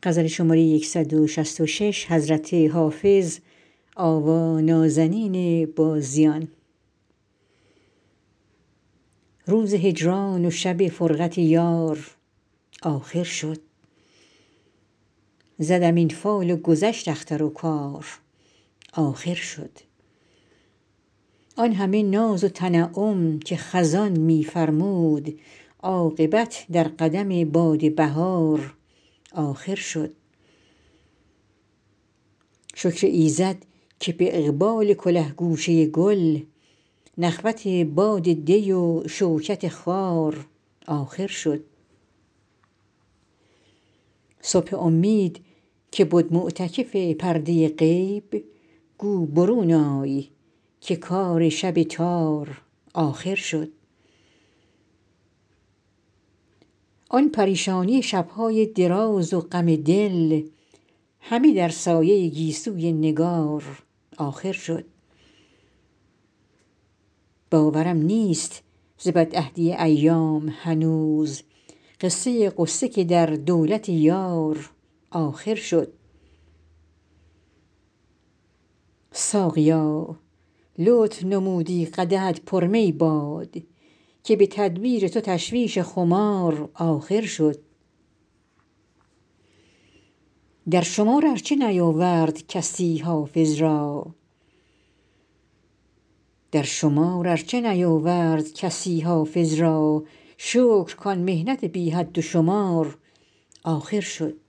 روز هجران و شب فرقت یار آخر شد زدم این فال و گذشت اختر و کار آخر شد آن همه ناز و تنعم که خزان می فرمود عاقبت در قدم باد بهار آخر شد شکر ایزد که به اقبال کله گوشه گل نخوت باد دی و شوکت خار آخر شد صبح امید که بد معتکف پرده غیب گو برون آی که کار شب تار آخر شد آن پریشانی شب های دراز و غم دل همه در سایه گیسوی نگار آخر شد باورم نیست ز بدعهدی ایام هنوز قصه غصه که در دولت یار آخر شد ساقیا لطف نمودی قدحت پر می باد که به تدبیر تو تشویش خمار آخر شد در شمار ار چه نیاورد کسی حافظ را شکر کان محنت بی حد و شمار آخر شد